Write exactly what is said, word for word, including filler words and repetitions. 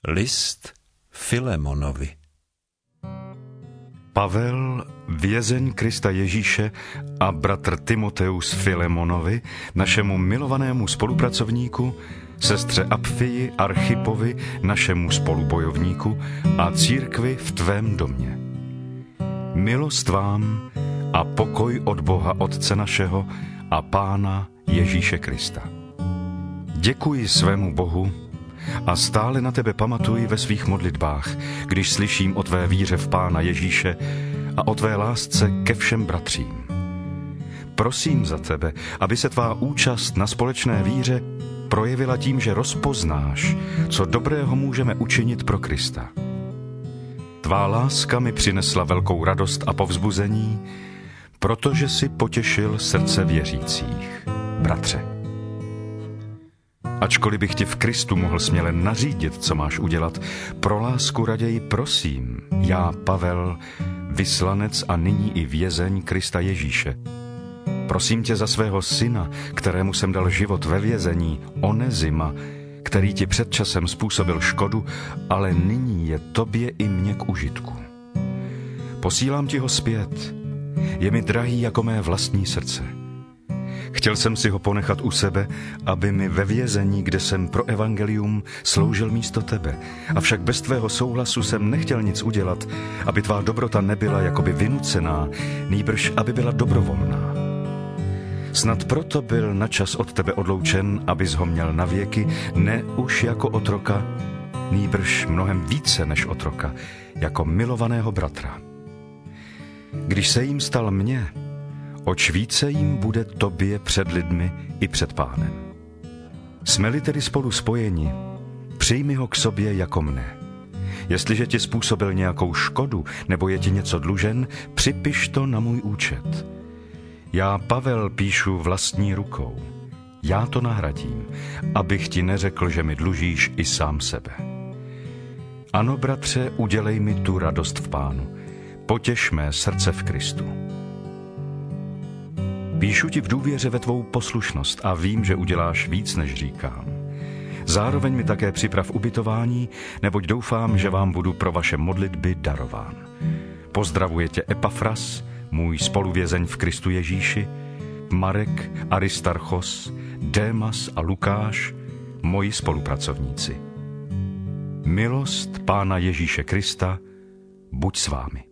List Filemonovi. Pavel, vězeň Krista Ježíše, a bratr Timoteus Filemonovi, našemu milovanému spolupracovníku, sestře Apfii, Archipovi, našemu spolubojovníku, a církvi v tvém domě. Milost vám a pokoj od Boha Otce našeho a Pána Ježíše Krista. Děkuji svému Bohu a stále na tebe pamatuji ve svých modlitbách, když slyším o tvé víře v Pána Ježíše a o tvé lásce ke všem bratřím. Prosím za tebe, aby se tvá účast na společné víře projevila tím, že rozpoznáš, co dobrého můžeme učinit pro Krista. Tvá láska mi přinesla velkou radost a povzbuzení, protože si potěšil srdce věřících, bratře. Ačkoliv bych ti v Kristu mohl směle nařídit, co máš udělat, pro lásku raději prosím, já, Pavel, vyslanec a nyní i vězeň Krista Ježíše. Prosím tě za svého syna, kterému jsem dal život ve vězení, Onezima, který ti před časem způsobil škodu, ale nyní je tobě i mně k užitku. Posílám ti ho zpět, je mi drahý jako mé vlastní srdce. Chtěl jsem si ho ponechat u sebe, aby mi ve vězení, kde jsem pro evangelium, sloužil místo tebe. Avšak bez tvého souhlasu jsem nechtěl nic udělat, aby tvá dobrota nebyla jakoby vynucená, nýbrž aby byla dobrovolná. Snad proto byl načas od tebe odloučen, abys ho měl na věky, ne už jako otroka, nýbrž mnohem více než otroka, jako milovaného bratra. Když se jim stal mně, oč více jim bude tobě před lidmi i před Pánem. Jsme-li tedy spolu spojeni, přijmi ho k sobě jako mne. Jestliže ti způsobil nějakou škodu nebo je ti něco dlužen, připiš to na můj účet. Já, Pavel, píšu vlastní rukou. Já to nahradím, abych ti neřekl, že mi dlužíš i sám sebe. Ano, bratře, udělej mi tu radost v Pánu. Potěš mé srdce v Kristu. Píšu ti v důvěře ve tvou poslušnost a vím, že uděláš víc, než říkám. Zároveň mi také připrav ubytování, neboť doufám, že vám budu pro vaše modlitby darován. Pozdravuje tě Epafras, můj spoluvězeň v Kristu Ježíši, Marek, Aristarchos, Démas a Lukáš, moji spolupracovníci. Milost Pána Ježíše Krista buď s vámi.